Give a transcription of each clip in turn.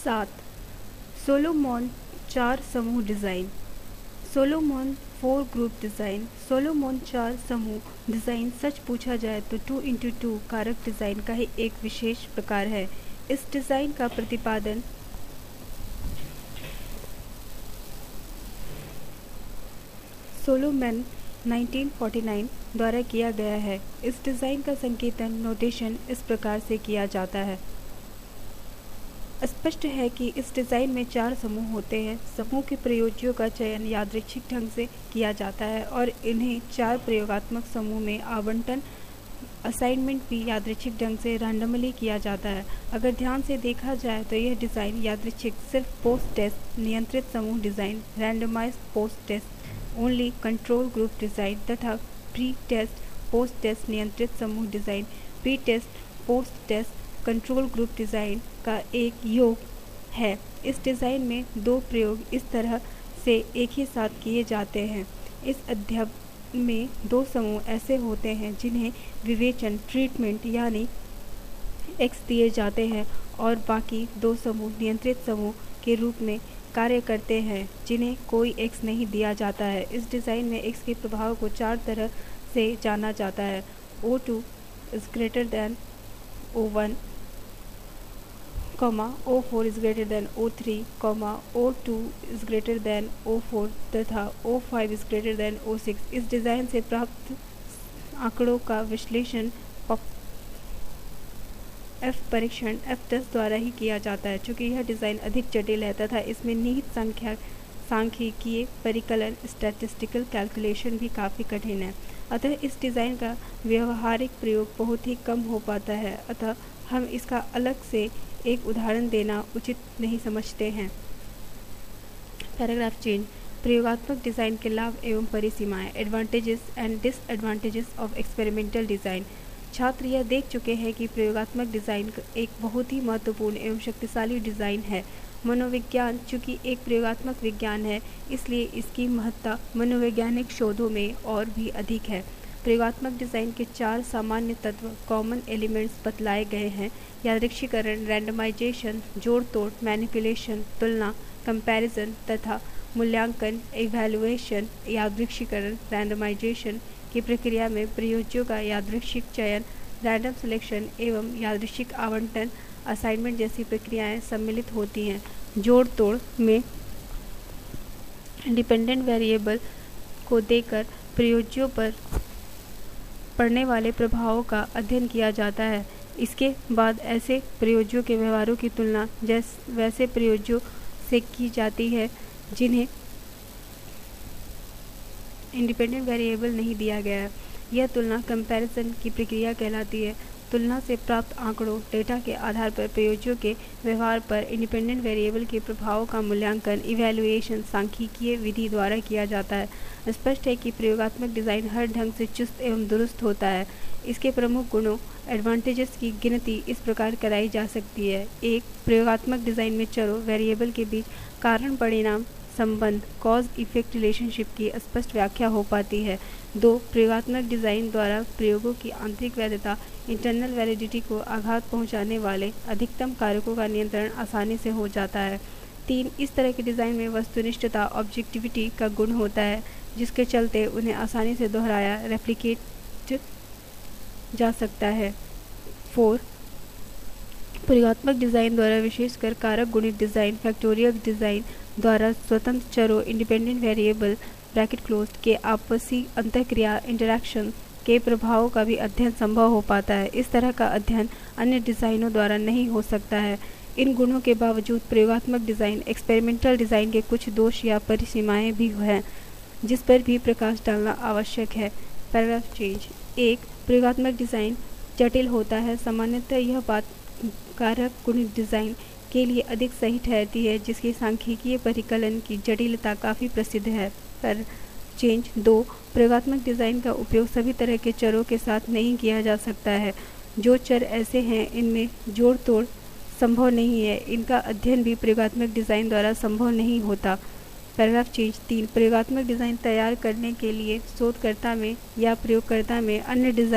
7. Solomon 4 समूह design. Solomon 4 group design. Solomon 4 समूह design सच पूछा जाए तो 2x2 कारक डिज़ाइन का ही एक विशेष प्रकार है। इस डिज़ाइन का प्रतिपादन सोलोमन 1949 द्वारा किया गया है। इस डिज़ाइन का संकेतन नोटेशन इस प्रकार से किया जाता है। स्पष्ट है कि इस डिज़ाइन में 4 समूह होते हैं। समूह के प्रयोज्यों का चयन यादृच्छिक ढंग से किया जाता है और इन्हें 4 प्रयोगात्मक समूह में आवंटन असाइनमेंट भी यादृच्छिक ढंग से रैंडमली किया जाता है। अगर ध्यान से देखा जाए तो यह डिज़ाइन यादृच्छिक सिर्फ पोस्ट टेस्ट नियंत्रित समूह design, randomised post test only control group design तथा प्री टेस्ट पोस्ट टेस्ट नियंत्रित समूह design, pre test post test control group design का एक योग है। इस डिज़ाइन में 2 प्रयोग इस तरह से एक ही साथ किए जाते हैं। इस अध्याय में 2 समूह ऐसे होते हैं जिन्हें विवेचन ट्रीटमेंट यानी एक्स दिए जाते हैं और बाकी 2 समूह नियंत्रित समूह के रूप में कार्य करते हैं जिन्हें कोई एक्स नहीं दिया जाता है। इस डिज़ाइन में एक्स के प्रभाव को 4 तरह से जाना जाता है। O2 is greater than O1, O4 is greater than O3, O2 is greater than O4 तथा O5 is greater than O6। इस डिज़ाइन से प्राप्त आंकड़ों का विश्लेषण F परीक्षण F टेस्ट द्वारा ही किया जाता है। चूँकि यह डिज़ाइन अधिक जटिल है तथा इसमें निहित सांख्यिकीय परिकलन स्टैटिस्टिकल कैलकुलेशन भी काफ़ी कठिन है, अतः इस डिज़ाइन का व्यवहारिक प्रयोग बहुत ही कम हो पाता है। अतः हम इसका अलग से एक उदाहरण देना उचित नहीं समझते हैं। Paragraph change. प्रयोगात्मक डिज़ाइन के लाभ एवं परिसीमाएं, advantages and disadvantages of experimental design. छात्र यह देख चुके हैं कि प्रयोगात्मक डिज़ाइन एक बहुत ही महत्वपूर्ण एवं शक्तिशाली डिज़ाइन है। मनोविज्ञान चूँकि एक प्रयोगात्मक विज्ञान है, इसलिए इसकी महत्ता मनोवैज्ञानिक शोधों में और भी अधिक है। प्रयोगात्मक डिज़ाइन के 4 सामान्य तत्व कॉमन एलिमेंट्स बतलाए गए हैं। यादृच्छिकरण, रैंडमाइजेशन, जोड़ तोड़, मैनिपुलेशन, तुलना, कंपैरिजन तथा मूल्यांकन, इवैल्यूएशन। यादृच्छिकरण रैंडमाइजेशन की प्रक्रिया में प्रयोज्यों का यादृच्छिक चयन, रैंडम सिलेक्शन एवं यादृच्छिक आवंटन असाइनमेंट जैसी प्रक्रियाएं सम्मिलित होती हैं। जोड़ तोड़ में इंडिपेंडेंट वेरिएबल को देकर प्रयोज्यों पर पड़ने वाले प्रभावों का अध्ययन किया जाता है। इसके बाद ऐसे प्रयोज्यों के व्यवहारों की तुलना वैसे प्रयोज्यों से की जाती है जिन्हें इंडिपेंडेंट वेरिएबल नहीं दिया गया है। यह तुलना कंपैरिजन की प्रक्रिया कहलाती है। तुलना से प्राप्त आंकड़ों डेटा के आधार पर प्रयोज्यों के व्यवहार पर इंडिपेंडेंट वेरिएबल के प्रभावों का मूल्यांकन इवैल्यूएशन सांख्यिकीय विधि द्वारा किया जाता है। स्पष्ट है कि प्रयोगात्मक डिज़ाइन हर ढंग से चुस्त एवं दुरुस्त होता है। इसके प्रमुख गुणों एडवांटेजेस की गिनती इस प्रकार कराई जा सकती है। 1. प्रयोगात्मक डिज़ाइन में चरों वेरिएबल के बीच कारण परिणाम संबंध कॉज इफेक्ट रिलेशनशिप की स्पष्ट व्याख्या हो पाती है। 2. प्रयोगात्मक डिज़ाइन द्वारा प्रयोगों की आंतरिक वैधता इंटरनल वैलिडिटी को आघात पहुंचाने वाले अधिकतम कारकों का नियंत्रण आसानी से हो जाता है। 3. इस तरह के डिज़ाइन में वस्तुनिष्ठता ऑब्जेक्टिविटी का गुण होता है जिसके चलते उन्हें आसानी से दोहराया रेप्लिकेट जा सकता है। 4. प्रयोगात्मक डिज़ाइन द्वारा विशेषकर कारक गुणित डिज़ाइन फैक्टोरियल डिज़ाइन द्वारा स्वतंत्र चरों इंडिपेंडेंट वेरिएबल ब्रैकेट क्लोज्ड के आपसी अंतःक्रिया इंटरैक्शन के प्रभावों का भी अध्ययन संभव हो पाता है। इस तरह का अध्ययन अन्य डिज़ाइनों द्वारा नहीं हो सकता है। इन गुणों के बावजूद प्रयोगात्मक डिज़ाइन एक्सपेरिमेंटल डिज़ाइन के कुछ दोष या परिसीमाएं भी हैं जिस पर भी प्रकाश डालना आवश्यक है। Paragraph change. 1. प्रयोगात्मक डिज़ाइन जटिल होता है। सामान्यतः यह बात कारक गुणित डिज़ाइन के लिए अधिक सही ठहरती है जिसकी सांख्यिकीय परिकलन की जटिलता काफ़ी प्रसिद्ध है। पर चेंज 2. प्रयोगात्मक डिज़ाइन का उपयोग सभी तरह के चरों के साथ नहीं किया जा सकता है। जो चर ऐसे हैं इनमें जोड़ तोड़ संभव नहीं है, इनका अध्ययन भी प्रयोगात्मक डिज़ाइन द्वारा संभव नहीं होता। Paragraph change 3. प्रयोगात्मक डिज़ाइन तैयार करने के लिए शोधकर्ता में या प्रयोगकर्ता में अन्य डिज़ाइन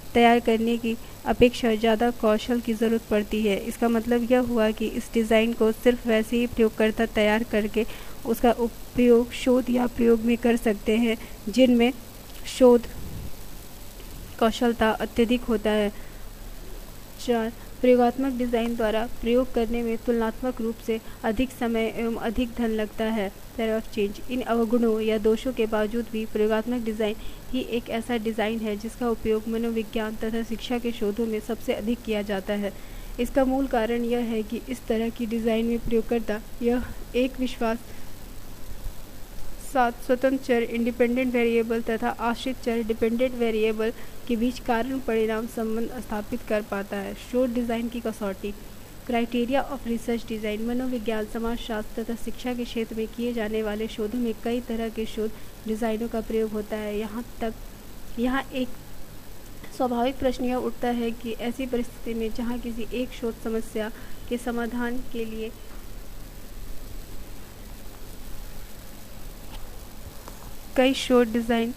तैयार करने की अपेक्षा ज़्यादा कौशल की ज़रूरत पड़ती है। इसका मतलब यह हुआ कि इस डिज़ाइन को सिर्फ वैसे ही प्रयोगकर्ता तैयार करके उसका उपयोग शोध या प्रयोग में कर सकते हैं जिनमें शोध कौशलता अत्यधिक होता है। 4. प्रयोगात्मक डिज़ाइन द्वारा प्रयोग करने में तुलनात्मक रूप से अधिक समय एवं अधिक धन लगता है। Paragraph change. इन अवगुणों या दोषों के बावजूद भी प्रयोगात्मक डिज़ाइन ही एक ऐसा डिज़ाइन है जिसका उपयोग मनोविज्ञान तथा शिक्षा के शोधों में सबसे अधिक किया जाता है। इसका मूल कारण यह है कि इस तरह की डिज़ाइन में प्रयोगकर्ता यह एक विश्वास 7 स्वतंत्र चर इंडिपेंडेंट वेरिएबल तथा आश्रित चर डिपेंडेंट वेरिएबल के बीच कारण परिणाम संबंध स्थापित कर पाता है। शोध डिज़ाइन की कसौटी। Criteria of research design. मनोविज्ञान, समाजशास्त्र तथा शिक्षा के क्षेत्र में किए जाने वाले शोधों में कई तरह के शोध डिज़ाइनों का प्रयोग होता है। यहाँ एक स्वाभाविक प्रश्न यह उठता है कि ऐसी परिस्थिति में जहाँ किसी एक शोध समस्या के समाधान के लिए कई शोध डिज़ाइन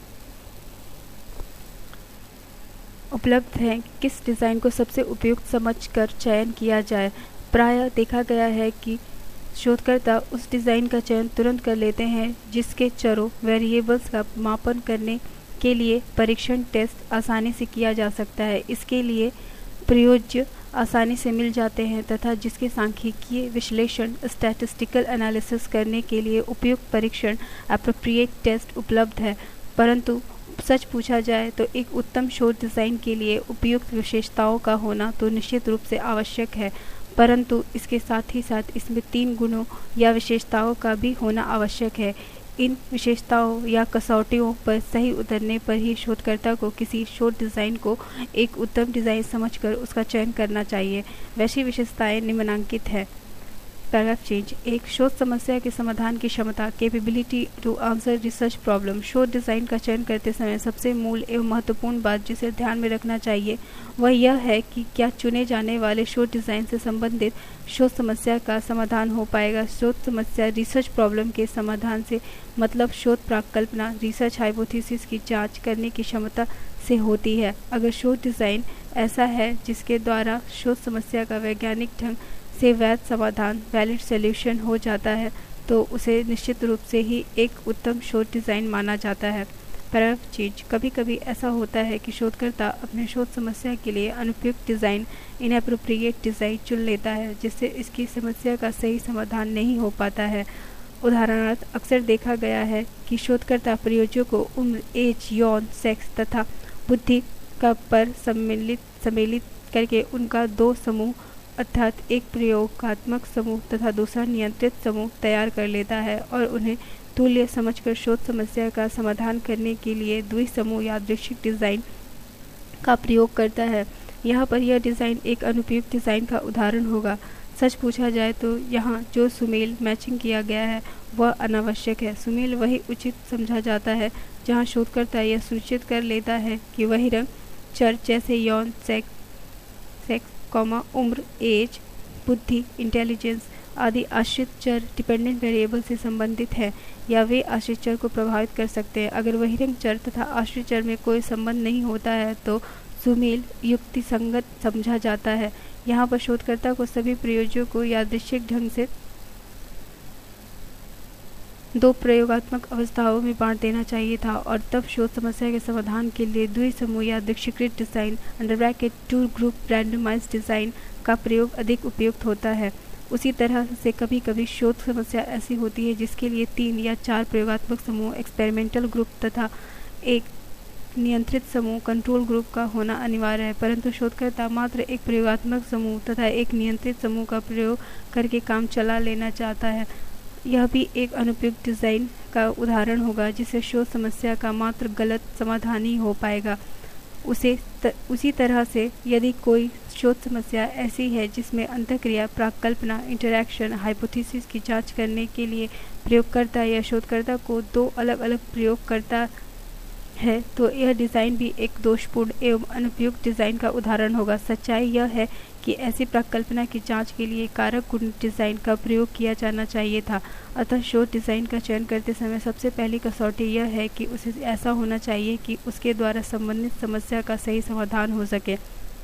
उपलब्ध हैं, किस डिज़ाइन को सबसे उपयुक्त समझकर चयन किया जाए। प्रायः देखा गया है कि शोधकर्ता उस डिज़ाइन का चयन तुरंत कर लेते हैं जिसके चरों वेरिएबल्स का मापन करने के लिए परीक्षण टेस्ट आसानी से किया जा सकता है, इसके लिए प्रयोज्य आसानी से मिल जाते हैं तथा जिसके सांख्यिकीय विश्लेषण स्टैटिस्टिकल एनालिसिस करने के लिए उपयुक्त परीक्षण एप्रोप्रिएट टेस्ट उपलब्ध है। परंतु सच पूछा जाए तो एक उत्तम शोध डिज़ाइन के लिए उपयुक्त विशेषताओं का होना तो निश्चित रूप से आवश्यक है, परंतु इसके साथ ही साथ इसमें 3 गुणों या विशेषताओं का भी होना आवश्यक है। इन विशेषताओं या कसौटियों पर सही उतरने पर ही शोधकर्ता को किसी शोध डिज़ाइन को एक उत्तम डिज़ाइन समझकर उसका चयन करना चाहिए। वैसी विशेषताएं निम्नांकित है। Paragraph change. एक, शोध समस्या के समाधान की क्षमता, capability to answer research problem. शोध डिज़ाइन का चयन करते समय सबसे मूल एवं महत्वपूर्ण बात जिसे ध्यान में रखना चाहिए वह यह है कि क्या चुने जाने वाले शोध डिज़ाइन से संबंधित शोध समस्या का समाधान हो पाएगा। शोध समस्या रिसर्च प्रॉब्लम के समाधान से मतलब शोध प्राकल्पना रिसर्च हाइपोथेसिस की जांच करने की क्षमता से होती है। अगर शोध डिज़ाइन ऐसा है जिसके द्वारा शोध समस्या का वैज्ञानिक ढंग से वैध समाधान वैलिड सॉल्यूशन हो जाता है तो उसे निश्चित रूप से ही एक उत्तम शोध डिज़ाइन माना जाता है। Paragraph change. कभी कभी ऐसा होता है कि शोधकर्ता अपने शोध समस्या के लिए अनुपयुक्त डिज़ाइन इनएप्रोप्रिएट डिज़ाइन चुन लेता है जिससे इसकी समस्या का सही समाधान नहीं हो पाता है। उदाहरणार्थ अक्सर देखा गया है कि शोधकर्ता प्रयोजकों को उम्र, एज, यौन, सेक्स तथा बुद्धि का पर सम्मिलित करके उनका 2 समूह अर्थात एक प्रयोगात्मक समूह तथा दूसरा नियंत्रित समूह तैयार कर लेता है और उन्हें तुल्य समझकर शोध समस्या का समाधान करने के लिए द्विसमूह यादृच्छिक डिज़ाइन का प्रयोग करता है। यहाँ पर यह डिज़ाइन एक अनुपयुक्त डिज़ाइन का उदाहरण होगा। सच पूछा जाए तो यहाँ जो सुमेल मैचिंग किया गया है वह अनावश्यक है। सुमेल वही उचित समझा जाता है जहाँ शोधकर्ता यह सुनिश्चित कर लेता है कि वही रंग चर जैसे यौन, सेक्स, उम्र, एज, बुद्धि, इंटेलिजेंस आदि आश्रित चर डिपेंडेंट वेरिएबल से संबंधित है या वे आश्रित चर को प्रभावित कर सकते हैं। अगर वही रंग चर तथा आश्रित चर में कोई संबंध नहीं होता है तो सुमेल युक्तिसंगत समझा जाता है। यहाँ पर शोधकर्ता को सभी प्रयोजों को यादृच्छिक ढंग से 2 प्रयोगात्मक अवस्थाओं में बांट देना चाहिए था और तब शोध समस्या के समाधान के लिए द्विसमूह यादृच्छिकृत डिज़ाइन (2 ग्रुप रैंडमाइज्ड डिज़ाइन) का प्रयोग अधिक उपयुक्त होता है। उसी तरह से कभी कभी शोध समस्या ऐसी होती है जिसके लिए 3 या 4 प्रयोगात्मक समूह एक्सपेरिमेंटल ग्रुप तथा एक नियंत्रित समूह कंट्रोल ग्रुप का होना अनिवार्य है, परंतु शोधकर्ता मात्र एक प्रयोगात्मक समूह तथा एक नियंत्रित समूह का प्रयोग करके काम चला लेना चाहता है। यह भी एक अनुपयुक्त डिज़ाइन का उदाहरण होगा जिससे शोध समस्या का मात्र गलत समाधान ही हो पाएगा। उसी तरह से यदि कोई शोध समस्या ऐसी है जिसमें अंतःक्रिया, प्राकल्पना, इंटरैक्शन, हाइपोथेसिस की जांच करने के लिए प्रयोगकर्ता या शोधकर्ता को 2 अलग अलग प्रयोग करता है तो यह डिज़ाइन भी एक दोषपूर्ण एवं अनुपयुक्त डिज़ाइन का उदाहरण होगा। सच्चाई यह है कि ऐसी प्रकल्पना की जांच के लिए कारक गुण डिज़ाइन का प्रयोग किया जाना चाहिए था। अतः शोध डिज़ाइन का चयन करते समय सबसे पहली कसौटी यह है कि उसे ऐसा होना चाहिए कि उसके द्वारा संबंधित समस्या का सही समाधान हो सके।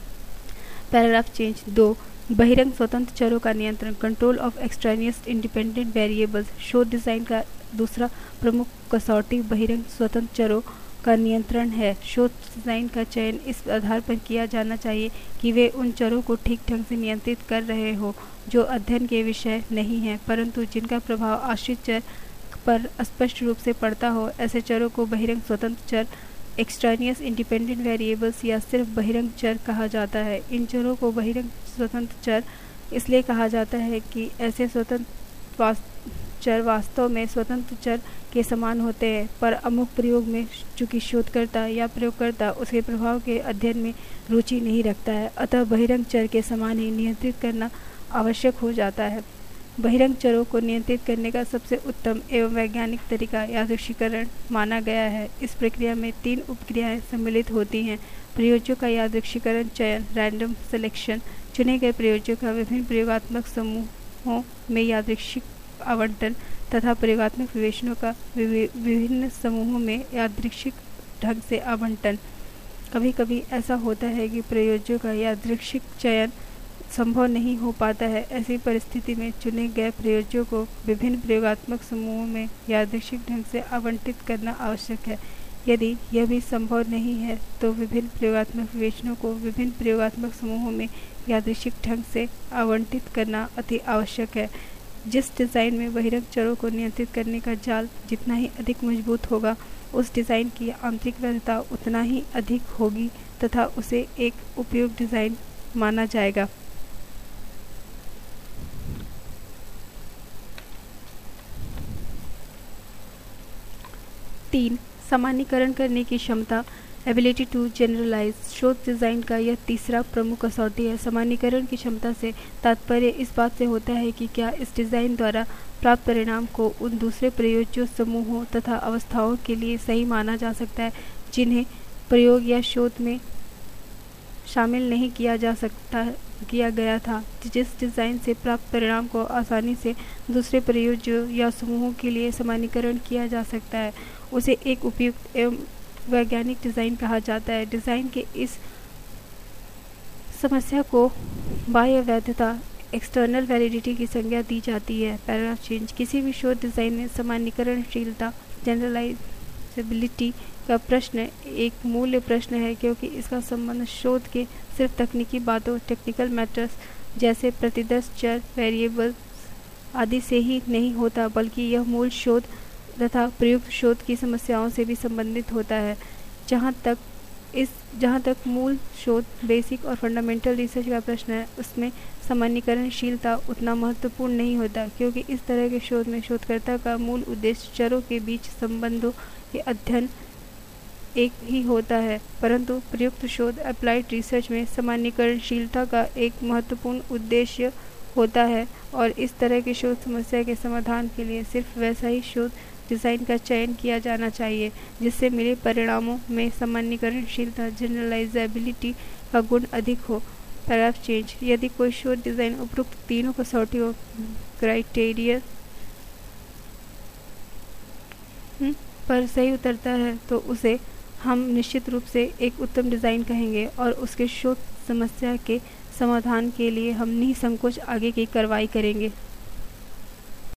पैराग्राफ चेंज 2, बहिरंग स्वतंत्र चरों का नियंत्रण, control of extraneous independent variables. शोध डिज़ाइन का दूसरा प्रमुख कसौटी बहिरंग स्वतंत्र चरों का नियंत्रण है। शोध डिज़ाइन का चयन इस आधार पर किया जाना चाहिए कि वे उन चरों को ठीक ढंग से नियंत्रित कर रहे हो जो अध्ययन के विषय नहीं हैं, परंतु जिनका प्रभाव आश्रित चर पर स्पष्ट रूप से पड़ता हो। ऐसे चरों को बहिरंग स्वतंत्र चर, एक्सट्रेनियस इंडिपेंडेंट वेरिएबल्स या सिर्फ बहिरंग चर कहा जाता है। इन चरों को बहिरंग स्वतंत्र चर इसलिए कहा जाता है कि ऐसे स्वतंत्र चर वास्तव में स्वतंत्र चर के समान होते हैं, पर अमुक प्रयोग में चूंकि शोधकर्ता या प्रयोगकर्ता उसके प्रभाव के अध्ययन में रुचि नहीं रखता है, अतः बहिरंग चर के समान ही नियंत्रित करना आवश्यक हो जाता है। बहिरंग चरों को नियंत्रित करने का सबसे उत्तम एवं वैज्ञानिक तरीका यादृच्छिकरण माना गया है। इस प्रक्रिया में 3 उपक्रियाएं सम्मिलित होती हैं: प्रयोज्यों का यादृच्छिकरण चयन, रैंडम सिलेक्शन, चुने गए प्रयोज्यों का विभिन्न प्रयोगात्मक समूहों में यादृच्छिक आवंटन, तथा प्रयोगात्मक विवेचनों का विभिन्न समूहों में यादृच्छिक ढंग से आवंटन। कभी कभी ऐसा होता है कि प्रयोज्यों का यादृच्छिक चयन संभव नहीं हो पाता है। ऐसी परिस्थिति में चुने गए प्रयोज्यों को विभिन्न प्रयोगात्मक समूहों में यादृच्छिक ढंग से आवंटित करना आवश्यक है। यदि यह भी संभव नहीं है तो विभिन्न प्रयोगात्मक विवेचनों को विभिन्न प्रयोगात्मक समूहों में यादृच्छिक ढंग से आवंटित करना अति आवश्यक है। जिस डिज़ाइन में बहिरंग चरों को नियंत्रित करने का जाल जितना ही अधिक मजबूत होगा, उस डिज़ाइन की आंतरिक वैधता उतना ही अधिक होगी तथा उसे एक उपयुक्त डिज़ाइन माना जाएगा। तीन, सामान्यीकरण करने की क्षमता, एबिलिटी टू जनरलाइज। शोध डिज़ाइन का यह तीसरा प्रमुख कसौटी है। सामान्यीकरण की क्षमता से तात्पर्य इस बात से होता है कि क्या इस डिज़ाइन द्वारा प्राप्त परिणाम को उन दूसरे प्रयोज्य समूहों तथा अवस्थाओं के लिए सही माना जा सकता है जिन्हें प्रयोग या शोध में शामिल नहीं किया गया था। जिस डिज़ाइन से प्राप्त परिणाम को आसानी से दूसरे प्रयोज्यों या समूहों के लिए सामान्यीकरण किया जा सकता है, उसे एक उपयुक्त एवं वैज्ञानिक डिज़ाइन कहा जाता है। डिज़ाइन के इस समस्या को बाह्य वैधता, एक्सटर्नल वैलिडिटी की संज्ञा दी जाती है। Paragraph change. किसी भी शोध डिज़ाइन में सामान्यीकरणशीलता, जनरलाइजेबिलिटी का प्रश्न एक मूल्य प्रश्न है, क्योंकि इसका संबंध शोध के सिर्फ तकनीकी बातों, टेक्निकल मैटर्स जैसे प्रतिदर्श चर, वेरिएबल्स आदि से ही नहीं होता, बल्कि यह मूल शोध तथा प्रयुक्त शोध की समस्याओं से भी संबंधित होता है। जहाँ तक मूल शोध, बेसिक और फंडामेंटल रिसर्च का प्रश्न है, उसमें सामान्यीकरणशीलता उतना महत्वपूर्ण नहीं होता, क्योंकि इस तरह के शोध में शोधकर्ता का मूल उद्देश्य चरों के बीच संबंधों के अध्ययन एक ही होता है। परंतु प्रयुक्त शोध, अप्लाइड रिसर्च में सामान्यीकरणशीलता का एक महत्वपूर्ण उद्देश्य होता है, और इस तरह की शोध समस्या के समाधान के लिए सिर्फ वैसा ही शोध डिज़ाइन का चयन किया जाना चाहिए जिससे मिले परिणामों में सामान्यीकरणशीलता, जनरलाइजेबिलिटी का गुण अधिक हो। Paragraph change. यदि कोई शोध डिज़ाइन उपरोक्त तीनों कसौटियों क्राइटेरिया पर सही उतरता है तो उसे हम निश्चित रूप से एक उत्तम डिज़ाइन कहेंगे, और उसके शोध समस्या के समाधान के लिए हम निसंकोच आगे की कार्रवाई करेंगे।